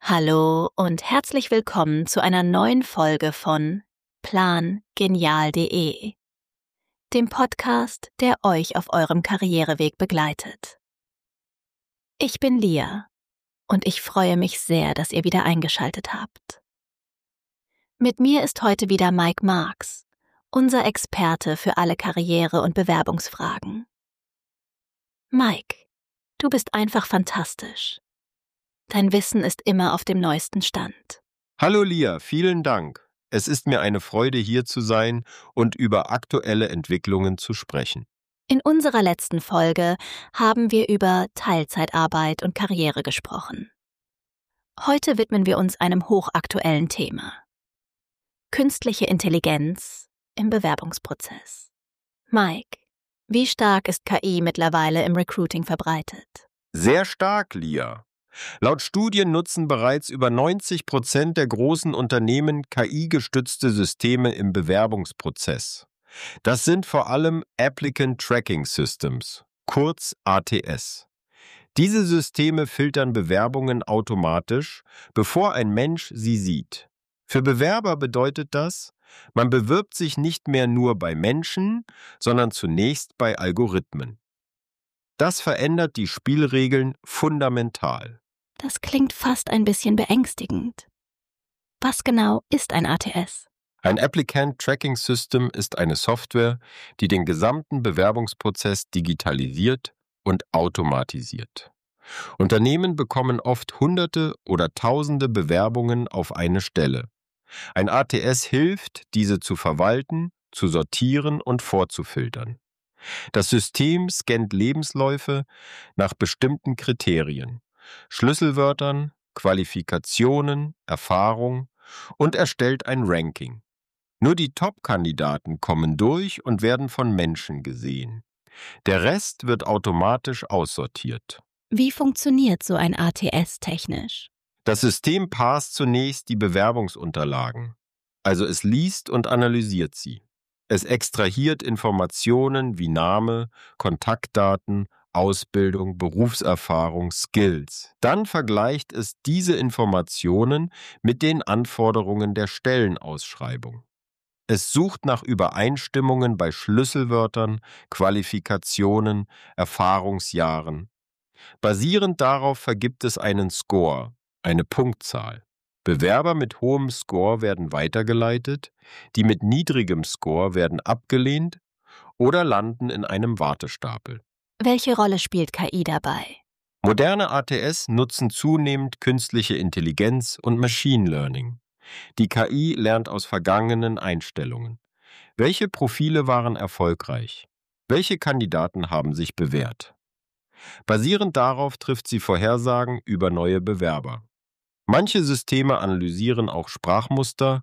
Hallo und herzlich willkommen zu einer neuen Folge von PlanGenial.de, dem Podcast, der euch auf eurem Karriereweg begleitet. Ich bin Lia und ich freue mich sehr, dass ihr wieder eingeschaltet habt. Mit mir ist heute wieder Mike Marks, unser Experte für alle Karriere- und Bewerbungsfragen. Mike, du bist einfach fantastisch. Dein Wissen ist immer auf dem neuesten Stand. Hallo Lia, vielen Dank. Es ist mir eine Freude, hier zu sein und über aktuelle Entwicklungen zu sprechen. In unserer letzten Folge haben wir über Teilzeitarbeit und Karriere gesprochen. Heute widmen wir uns einem hochaktuellen Thema: künstliche Intelligenz im Bewerbungsprozess. Mike, wie stark ist KI mittlerweile im Recruiting verbreitet? Sehr stark, Lia. Laut Studien nutzen bereits über 90% der großen Unternehmen KI-gestützte Systeme im Bewerbungsprozess. Das sind vor allem Applicant Tracking Systems, kurz ATS. Diese Systeme filtern Bewerbungen automatisch, bevor ein Mensch sie sieht. Für Bewerber bedeutet das, man bewirbt sich nicht mehr nur bei Menschen, sondern zunächst bei Algorithmen. Das verändert die Spielregeln fundamental. Das klingt fast ein bisschen beängstigend. Was genau ist ein ATS? Ein Applicant Tracking System ist eine Software, die den gesamten Bewerbungsprozess digitalisiert und automatisiert. Unternehmen bekommen oft Hunderte oder Tausende Bewerbungen auf eine Stelle. Ein ATS hilft, diese zu verwalten, zu sortieren und vorzufiltern. Das System scannt Lebensläufe nach bestimmten Kriterien, Schlüsselwörtern, Qualifikationen, Erfahrung und erstellt ein Ranking. Nur die Top-Kandidaten kommen durch und werden von Menschen gesehen. Der Rest wird automatisch aussortiert. Wie funktioniert so ein ATS technisch? Das System parst zunächst die Bewerbungsunterlagen, also es liest und analysiert sie. Es extrahiert Informationen wie Name, Kontaktdaten, Ausbildung, Berufserfahrung, Skills. Dann vergleicht es diese Informationen mit den Anforderungen der Stellenausschreibung. Es sucht nach Übereinstimmungen bei Schlüsselwörtern, Qualifikationen, Erfahrungsjahren. Basierend darauf vergibt es einen Score, eine Punktzahl. Bewerber mit hohem Score werden weitergeleitet, die mit niedrigem Score werden abgelehnt oder landen in einem Wartestapel. Welche Rolle spielt KI dabei? Moderne ATS nutzen zunehmend künstliche Intelligenz und Machine Learning. Die KI lernt aus vergangenen Einstellungen. Welche Profile waren erfolgreich? Welche Kandidaten haben sich bewährt? Basierend darauf trifft sie Vorhersagen über neue Bewerber. Manche Systeme analysieren auch Sprachmuster,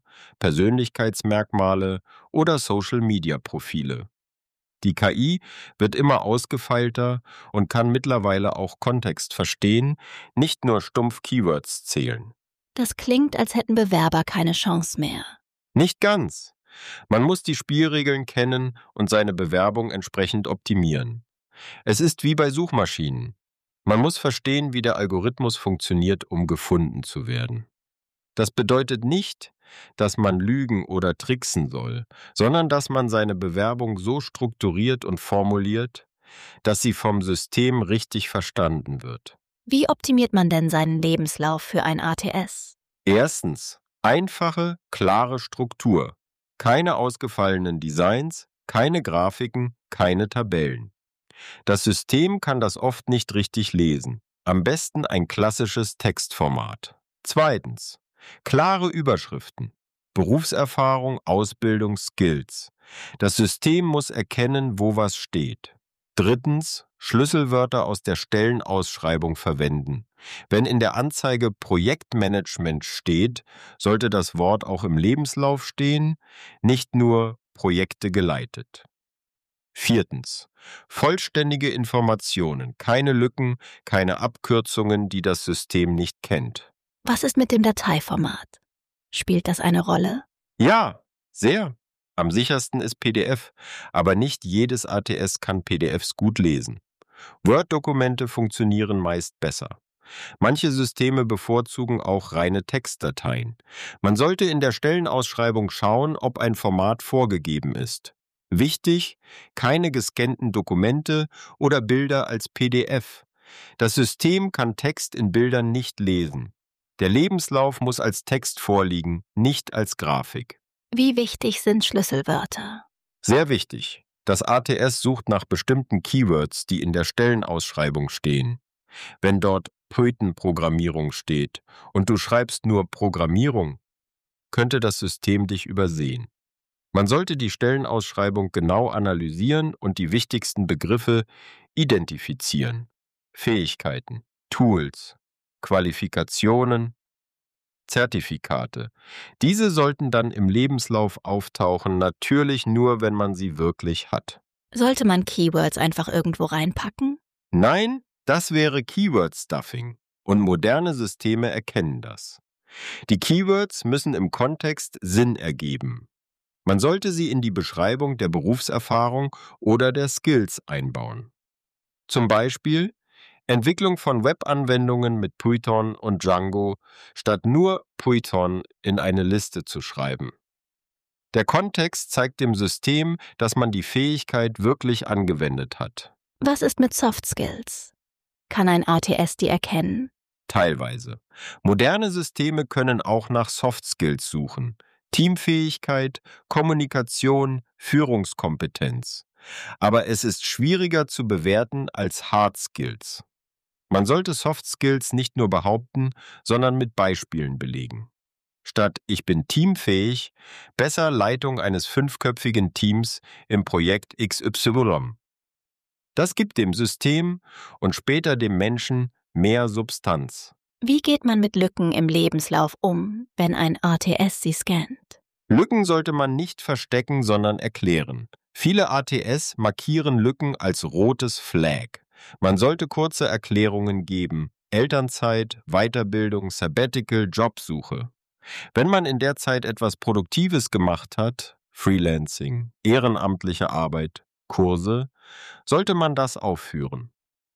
Persönlichkeitsmerkmale oder Social-Media-Profile. Die KI wird immer ausgefeilter und kann mittlerweile auch Kontext verstehen, nicht nur stumpf Keywords zählen. Das klingt, als hätten Bewerber keine Chance mehr. Nicht ganz. Man muss die Spielregeln kennen und seine Bewerbung entsprechend optimieren. Es ist wie bei Suchmaschinen. Man muss verstehen, wie der Algorithmus funktioniert, um gefunden zu werden. Das bedeutet nicht, dass man lügen oder tricksen soll, sondern dass man seine Bewerbung so strukturiert und formuliert, dass sie vom System richtig verstanden wird. Wie optimiert man denn seinen Lebenslauf für ein ATS? Erstens, einfache, klare Struktur. Keine ausgefallenen Designs, keine Grafiken, keine Tabellen. Das System kann das oft nicht richtig lesen. Am besten ein klassisches Textformat. Zweitens, klare Überschriften. Berufserfahrung, Ausbildung, Skills. Das System muss erkennen, wo was steht. Drittens, Schlüsselwörter aus der Stellenausschreibung verwenden. Wenn in der Anzeige Projektmanagement steht, sollte das Wort auch im Lebenslauf stehen, nicht nur Projekte geleitet. Viertens, vollständige Informationen, keine Lücken, keine Abkürzungen, die das System nicht kennt. Was ist mit dem Dateiformat? Spielt das eine Rolle? Ja, sehr. Am sichersten ist PDF, aber nicht jedes ATS kann PDFs gut lesen. Word-Dokumente funktionieren meist besser. Manche Systeme bevorzugen auch reine Textdateien. Man sollte in der Stellenausschreibung schauen, ob ein Format vorgegeben ist. Wichtig: keine gescannten Dokumente oder Bilder als PDF. Das System kann Text in Bildern nicht lesen. Der Lebenslauf muss als Text vorliegen, nicht als Grafik. Wie wichtig sind Schlüsselwörter? Sehr wichtig. Das ATS sucht nach bestimmten Keywords, die in der Stellenausschreibung stehen. Wenn dort Python-Programmierung steht und du schreibst nur Programmierung, könnte das System dich übersehen. Man sollte die Stellenausschreibung genau analysieren und die wichtigsten Begriffe identifizieren. Fähigkeiten, Tools, Qualifikationen, Zertifikate. Diese sollten dann im Lebenslauf auftauchen, natürlich nur, wenn man sie wirklich hat. Sollte man Keywords einfach irgendwo reinpacken? Nein, das wäre Keyword-Stuffing und moderne Systeme erkennen das. Die Keywords müssen im Kontext Sinn ergeben. Man sollte sie in die Beschreibung der Berufserfahrung oder der Skills einbauen. Zum Beispiel Entwicklung von Webanwendungen mit Python und Django, statt nur Python in eine Liste zu schreiben. Der Kontext zeigt dem System, dass man die Fähigkeit wirklich angewendet hat. Was ist mit Soft Skills? Kann ein ATS die erkennen? Teilweise. Moderne Systeme können auch nach Soft Skills suchen. Teamfähigkeit, Kommunikation, Führungskompetenz. Aber es ist schwieriger zu bewerten als Hard Skills. Man sollte Soft Skills nicht nur behaupten, sondern mit Beispielen belegen. Statt „Ich bin teamfähig" besser Leitung eines 5-köpfigen Teams im Projekt XY. Das gibt dem System und später dem Menschen mehr Substanz. Wie geht man mit Lücken im Lebenslauf um, wenn ein ATS sie scannt? Lücken sollte man nicht verstecken, sondern erklären. Viele ATS markieren Lücken als rotes Flag. Man sollte kurze Erklärungen geben: Elternzeit, Weiterbildung, Sabbatical, Jobsuche. Wenn man in der Zeit etwas Produktives gemacht hat, Freelancing, ehrenamtliche Arbeit, Kurse, sollte man das aufführen.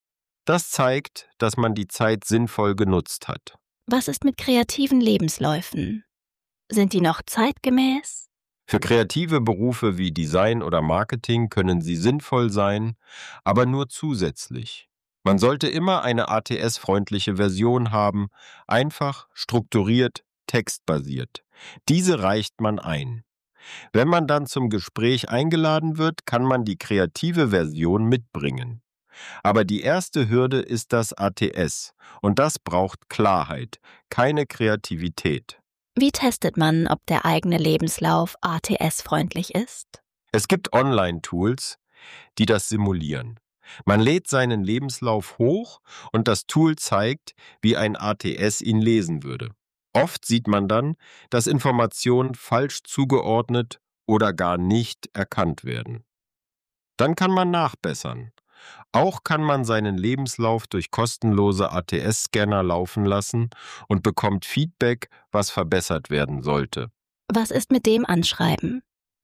Das zeigt, dass man die Zeit sinnvoll genutzt hat. Was ist mit kreativen Lebensläufen? Sind die noch zeitgemäß? Für kreative Berufe wie Design oder Marketing können sie sinnvoll sein, aber nur zusätzlich. Man sollte immer eine ATS-freundliche Version haben, einfach, strukturiert, textbasiert. Diese reicht man ein. Wenn man dann zum Gespräch eingeladen wird, kann man die kreative Version mitbringen. Aber die erste Hürde ist das ATS und das braucht Klarheit, keine Kreativität. Wie testet man, ob der eigene Lebenslauf ATS-freundlich ist? Es gibt Online-Tools, die das simulieren. Man lädt seinen Lebenslauf hoch und das Tool zeigt, wie ein ATS ihn lesen würde. Oft sieht man dann, dass Informationen falsch zugeordnet oder gar nicht erkannt werden. Dann kann man nachbessern. Auch kann man seinen Lebenslauf durch kostenlose ATS-Scanner laufen lassen und bekommt Feedback, was verbessert werden sollte. Was ist mit dem Anschreiben?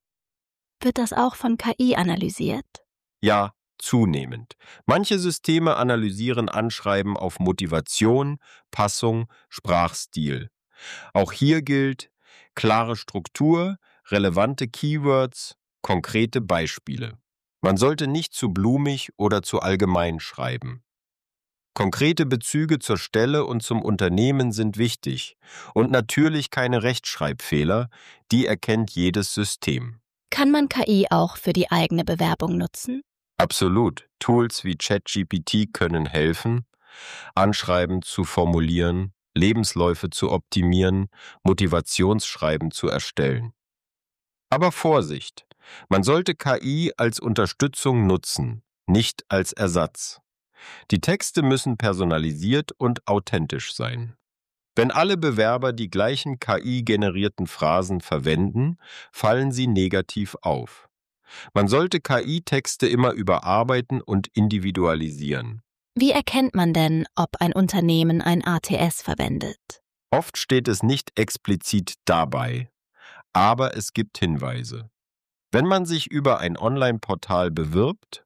Wird das auch von KI analysiert? Ja, zunehmend. Manche Systeme analysieren Anschreiben auf Motivation, Passung, Sprachstil. Auch hier gilt: klare Struktur, relevante Keywords, konkrete Beispiele. Man sollte nicht zu blumig oder zu allgemein schreiben. Konkrete Bezüge zur Stelle und zum Unternehmen sind wichtig und natürlich keine Rechtschreibfehler, die erkennt jedes System. Kann man KI auch für die eigene Bewerbung nutzen? Absolut. Tools wie ChatGPT können helfen, Anschreiben zu formulieren, Lebensläufe zu optimieren, Motivationsschreiben zu erstellen. Aber Vorsicht! Man sollte KI als Unterstützung nutzen, nicht als Ersatz. Die Texte müssen personalisiert und authentisch sein. Wenn alle Bewerber die gleichen KI-generierten Phrasen verwenden, fallen sie negativ auf. Man sollte KI-Texte immer überarbeiten und individualisieren. Wie erkennt man denn, ob ein Unternehmen ein ATS verwendet? Oft steht es nicht explizit dabei, aber es gibt Hinweise. Wenn man sich über ein Online-Portal bewirbt,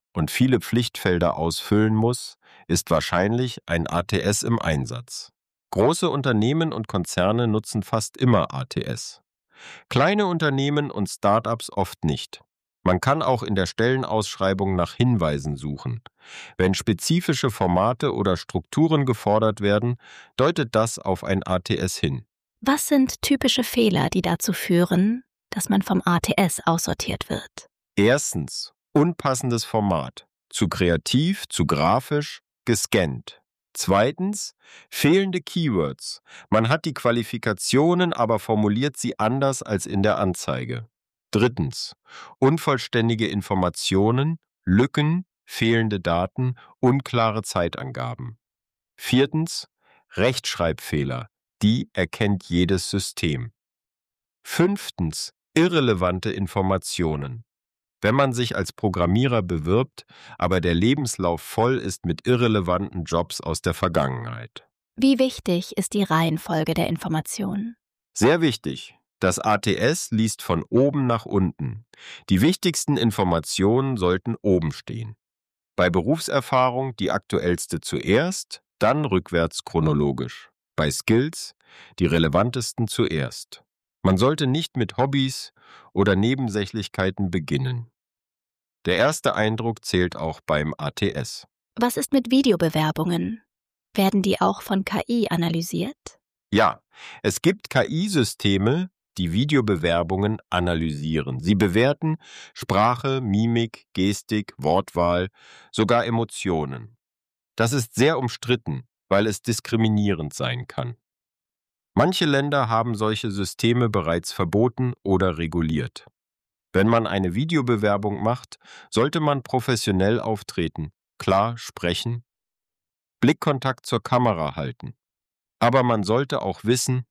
und viele Pflichtfelder ausfüllen muss, ist wahrscheinlich ein ATS im Einsatz. Große Unternehmen und Konzerne nutzen fast immer ATS. Kleine Unternehmen und Start-ups oft nicht. Man kann auch in der Stellenausschreibung nach Hinweisen suchen. Wenn spezifische Formate oder Strukturen gefordert werden, deutet das auf ein ATS hin. Was sind typische Fehler, die dazu führen, dass man vom ATS aussortiert wird? Erstens, unpassendes Format. Zu kreativ, zu grafisch, gescannt. Zweitens, fehlende Keywords. Man hat die Qualifikationen, aber formuliert sie anders als in der Anzeige. Drittens, unvollständige Informationen, Lücken, fehlende Daten, unklare Zeitangaben. Viertens, Rechtschreibfehler. Die erkennt jedes System. Fünftens, irrelevante Informationen. Wenn man sich als Programmierer bewirbt, aber der Lebenslauf voll ist mit irrelevanten Jobs aus der Vergangenheit. Wie wichtig ist die Reihenfolge der Informationen? Sehr wichtig. Das ATS liest von oben nach unten. Die wichtigsten Informationen sollten oben stehen. Bei Berufserfahrung die aktuellste zuerst, dann rückwärts chronologisch. Bei Skills die relevantesten zuerst. Man sollte nicht mit Hobbys oder Nebensächlichkeiten beginnen. Der erste Eindruck zählt auch beim ATS. Was ist mit Videobewerbungen? Werden die auch von KI analysiert? Ja, es gibt KI-Systeme, die Videobewerbungen analysieren. Sie bewerten Sprache, Mimik, Gestik, Wortwahl, sogar Emotionen. Das ist sehr umstritten, weil es diskriminierend sein kann. Manche Länder haben solche Systeme bereits verboten oder reguliert. Wenn man eine Videobewerbung macht, sollte man professionell auftreten, klar sprechen, Blickkontakt zur Kamera halten. Aber man sollte auch wissen,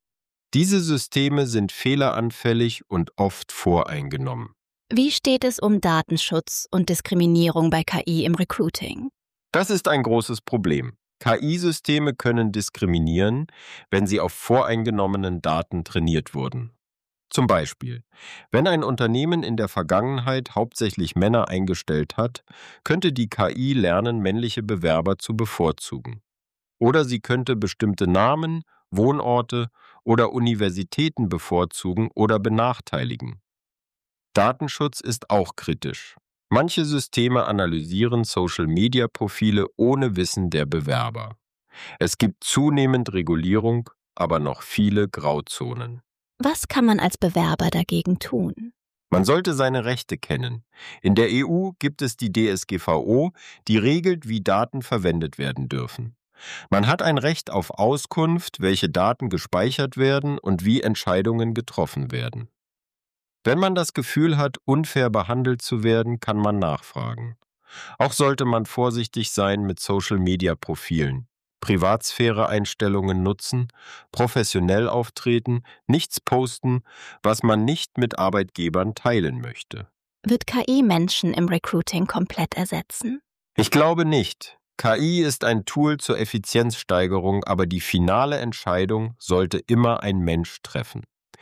diese Systeme sind fehleranfällig und oft voreingenommen. Wie steht es um Datenschutz und Diskriminierung bei KI im Recruiting? Das ist ein großes Problem. KI-Systeme können diskriminieren, wenn sie auf voreingenommenen Daten trainiert wurden. Zum Beispiel, wenn ein Unternehmen in der Vergangenheit hauptsächlich Männer eingestellt hat, könnte die KI lernen, männliche Bewerber zu bevorzugen. Oder sie könnte bestimmte Namen, Wohnorte oder Universitäten bevorzugen oder benachteiligen. Datenschutz ist auch kritisch. Manche Systeme analysieren Social-Media-Profile ohne Wissen der Bewerber. Es gibt zunehmend Regulierung, aber noch viele Grauzonen. Was kann man als Bewerber dagegen tun? Man sollte seine Rechte kennen. In der EU gibt es die DSGVO, die regelt, wie Daten verwendet werden dürfen. Man hat ein Recht auf Auskunft, welche Daten gespeichert werden und wie Entscheidungen getroffen werden. Wenn man das Gefühl hat, unfair behandelt zu werden, kann man nachfragen. Auch sollte man vorsichtig sein mit Social-Media-Profilen, Privatsphäre-Einstellungen nutzen, professionell auftreten, nichts posten, was man nicht mit Arbeitgebern teilen möchte. Wird KI Menschen im Recruiting komplett ersetzen? Ich glaube nicht. KI ist ein Tool zur Effizienzsteigerung, aber die finale Entscheidung sollte immer ein Mensch treffen.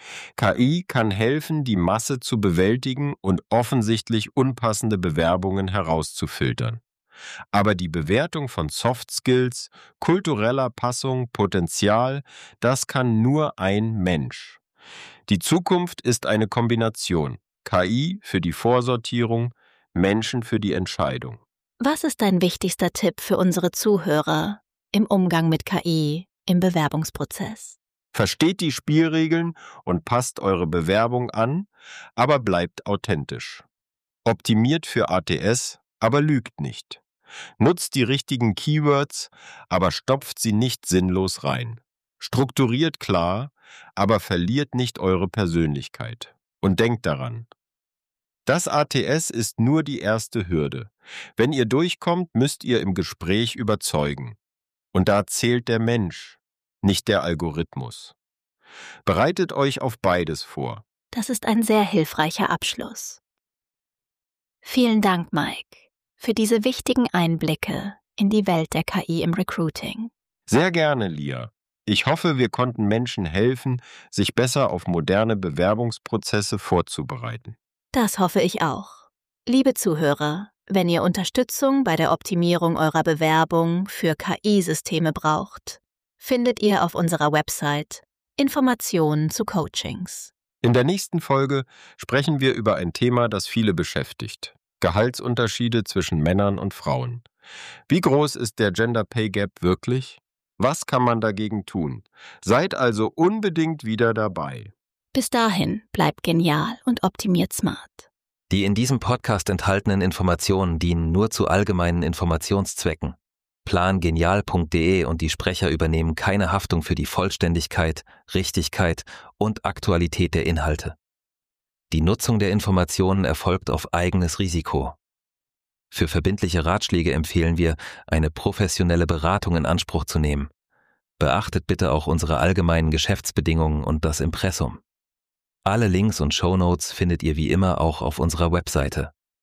KI kann helfen, die Masse zu bewältigen und offensichtlich unpassende Bewerbungen herauszufiltern. Aber die Bewertung von Soft Skills, kultureller Passung, Potenzial, das kann nur ein Mensch. Die Zukunft ist eine Kombination. KI für die Vorsortierung, Menschen für die Entscheidung. Was ist dein wichtigster Tipp für unsere Zuhörer im Umgang mit KI im Bewerbungsprozess? Versteht die Spielregeln und passt eure Bewerbung an, aber bleibt authentisch. Optimiert für ATS, aber lügt nicht. Nutzt die richtigen Keywords, aber stopft sie nicht sinnlos rein. Strukturiert klar, aber verliert nicht eure Persönlichkeit. Und denkt daran, das ATS ist nur die erste Hürde. Wenn ihr durchkommt, müsst ihr im Gespräch überzeugen. Und da zählt der Mensch, nicht der Algorithmus. Bereitet euch auf beides vor. Das ist ein sehr hilfreicher Abschluss. Vielen Dank, Mike, für diese wichtigen Einblicke in die Welt der KI im Recruiting. Sehr gerne, Lia. Ich hoffe, wir konnten Menschen helfen, sich besser auf moderne Bewerbungsprozesse vorzubereiten. Das hoffe ich auch. Liebe Zuhörer, Wenn ihr Unterstützung bei der Optimierung eurer Bewerbung für KI-Systeme braucht, findet ihr auf unserer Website Informationen zu Coachings. In der nächsten Folge sprechen wir über ein Thema, das viele beschäftigt: Gehaltsunterschiede zwischen Männern und Frauen. Wie groß ist der Gender Pay Gap wirklich? Was kann man dagegen tun? Seid also unbedingt wieder dabei. Bis dahin, bleibt genial und optimiert smart. Die in diesem Podcast enthaltenen Informationen dienen nur zu allgemeinen Informationszwecken. Plangenial.de und die Sprecher übernehmen keine Haftung für die Vollständigkeit, Richtigkeit und Aktualität der Inhalte. Die Nutzung der Informationen erfolgt auf eigenes Risiko. Für verbindliche Ratschläge empfehlen wir, eine professionelle Beratung in Anspruch zu nehmen. Beachtet bitte auch unsere allgemeinen Geschäftsbedingungen und das Impressum. Alle Links und Shownotes findet ihr wie immer auch auf unserer Webseite.